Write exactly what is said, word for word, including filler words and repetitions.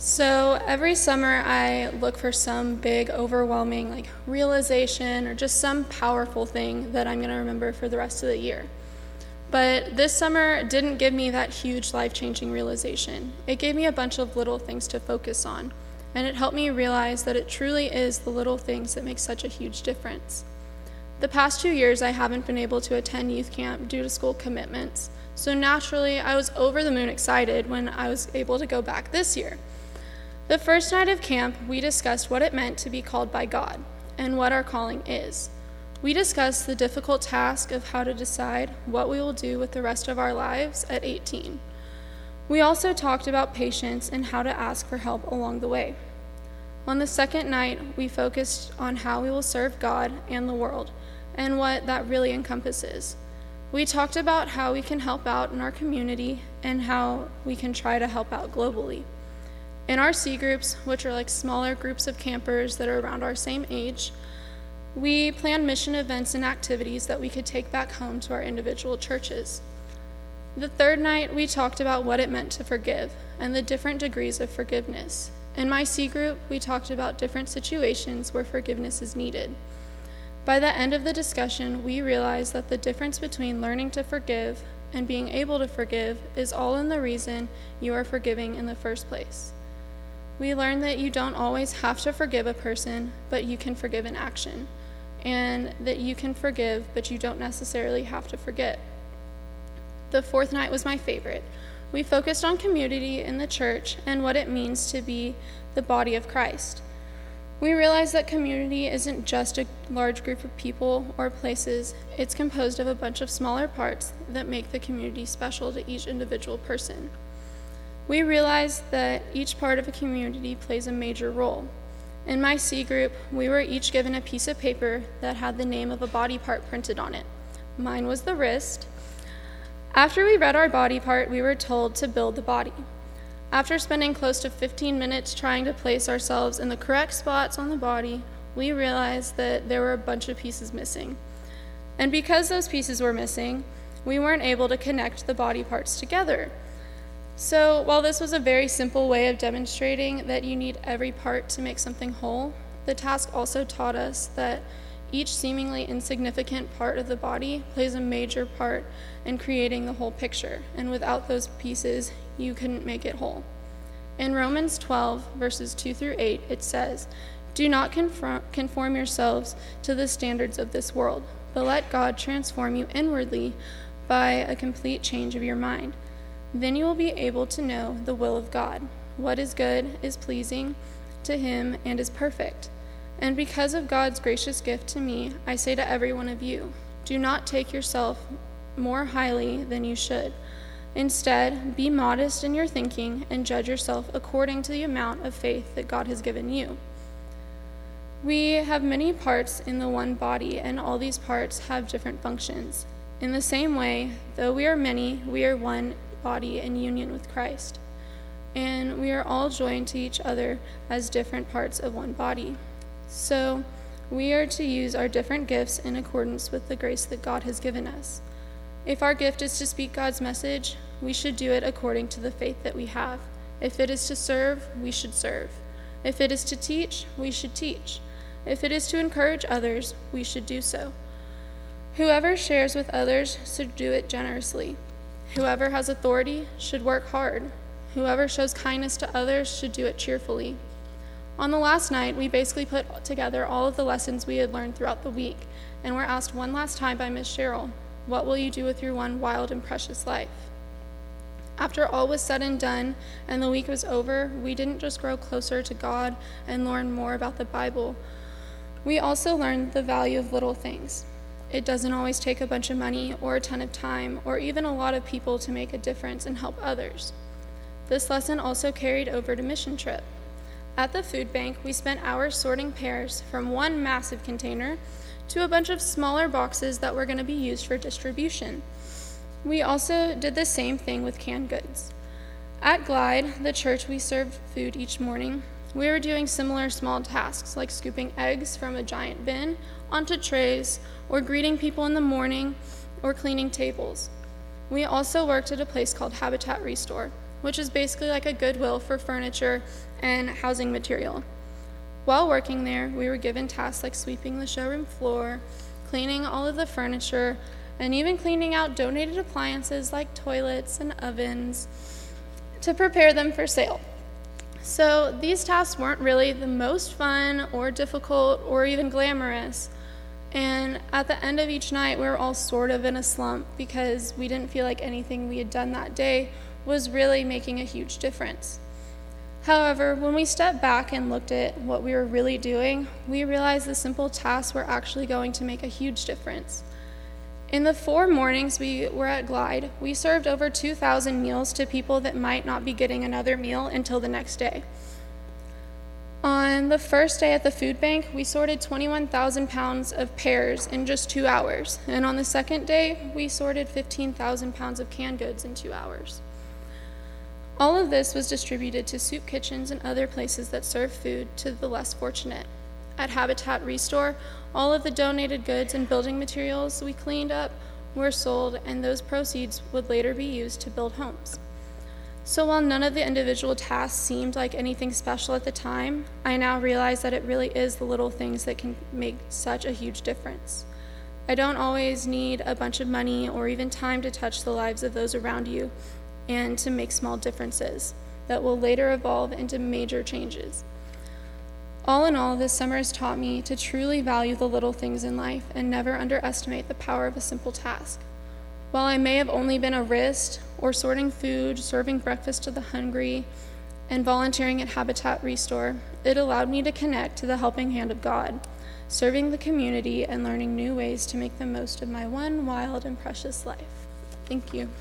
So every summer I look for some big, overwhelming like realization or just some powerful thing that I'm going to remember for the rest of the year. But this summer didn't give me that huge life-changing realization. It gave me a bunch of little things to focus on, and it helped me realize that it truly is the little things that make such a huge difference. The past two years I haven't been able to attend youth camp due to school commitments, so naturally I was over the moon excited when I was able to go back this year. The first night of camp, we discussed what it meant to be called by God and what our calling is. We discussed the difficult task of how to decide what we will do with the rest of our lives at eighteen. We also talked about patience and how to ask for help along the way. On the second night, we focused on how we will serve God and the world and what that really encompasses. We talked about how we can help out in our community and how we can try to help out globally. In our C groups, which are like smaller groups of campers that are around our same age, we planned mission events and activities that we could take back home to our individual churches. The third night, we talked about what it meant to forgive and the different degrees of forgiveness. In my C group, we talked about different situations where forgiveness is needed. By the end of the discussion, we realized that the difference between learning to forgive and being able to forgive is all in the reason you are forgiving in the first place. We learned that you don't always have to forgive a person, but you can forgive in action, and that you can forgive, but you don't necessarily have to forget. The fourth night was my favorite. We focused on community in the church and what it means to be the body of Christ. We realized that community isn't just a large group of people or places. It's composed of a bunch of smaller parts that make the community special to each individual person. We realized that each part of a community plays a major role. In my C group, we were each given a piece of paper that had the name of a body part printed on it. Mine was the wrist. After we read our body part, we were told to build the body. After spending close to fifteen minutes trying to place ourselves in the correct spots on the body, we realized that there were a bunch of pieces missing. And because those pieces were missing, we weren't able to connect the body parts together. So while this was a very simple way of demonstrating that you need every part to make something whole, the task also taught us that each seemingly insignificant part of the body plays a major part in creating the whole picture, and without those pieces, you couldn't make it whole. In Romans twelve, verses two through eight, it says, "Do not conform, conform yourselves to the standards of this world, but let God transform you inwardly by a complete change of your mind. Then you will be able to know the will of God, what is good, is pleasing to Him, and is perfect. And because of God's gracious gift to me, I say to every one of you, do not take yourself more highly than you should. Instead, be modest in your thinking and judge yourself according to the amount of faith that God has given you." We have many parts in the one body, and all these parts have different functions. In the same way, though we are many, we are one body in union with Christ, and we are all joined to each other as different parts of one body. So we are to use our different gifts in accordance with the grace that God has given us. If our gift is to speak God's message, we should do it according to the faith that we have. If it is to serve, we should serve. If it is to teach, we should teach. If it is to encourage others, we should do so. Whoever shares with others should do it generously. Whoever has authority should work hard. Whoever shows kindness to others should do it cheerfully. On the last night, we basically put together all of the lessons we had learned throughout the week, and were asked one last time by Miz Cheryl, "What will you do with your one wild and precious life?" After all was said and done, and the week was over, we didn't just grow closer to God and learn more about the Bible. We also learned the value of little things. It doesn't always take a bunch of money or a ton of time or even a lot of people to make a difference and help others. This lesson also carried over to mission trip. At the food bank, we spent hours sorting pears from one massive container to a bunch of smaller boxes that were going to be used for distribution. We also did the same thing with canned goods. At Glide, the church we served food each morning, we were doing similar small tasks like scooping eggs from a giant bin onto trays, or greeting people in the morning, or cleaning tables. We also worked at a place called Habitat Restore, which is basically like a Goodwill for furniture and housing material. While working there, we were given tasks like sweeping the showroom floor, cleaning all of the furniture, and even cleaning out donated appliances like toilets and ovens to prepare them for sale. So these tasks weren't really the most fun or difficult or even glamorous. And at the end of each night, we were all sort of in a slump because we didn't feel like anything we had done that day was really making a huge difference. However, when we stepped back and looked at what we were really doing, we realized the simple tasks were actually going to make a huge difference. In the four mornings we were at Glide, we served over two thousand meals to people that might not be getting another meal until the next day. On the first day at the food bank, we sorted twenty-one thousand pounds of pears in just two hours. And on the second day, we sorted fifteen thousand pounds of canned goods in two hours. All of this was distributed to soup kitchens and other places that serve food to the less fortunate. At Habitat Restore, all of the donated goods and building materials we cleaned up were sold, and those proceeds would later be used to build homes. So while none of the individual tasks seemed like anything special at the time, I now realize that it really is the little things that can make such a huge difference. I don't always need a bunch of money or even time to touch the lives of those around you and to make small differences that will later evolve into major changes. All in all, this summer has taught me to truly value the little things in life and never underestimate the power of a simple task. While I may have only been a wrist, or sorting food, serving breakfast to the hungry, and volunteering at Habitat Restore, it allowed me to connect to the helping hand of God, serving the community and learning new ways to make the most of my one wild and precious life. Thank you.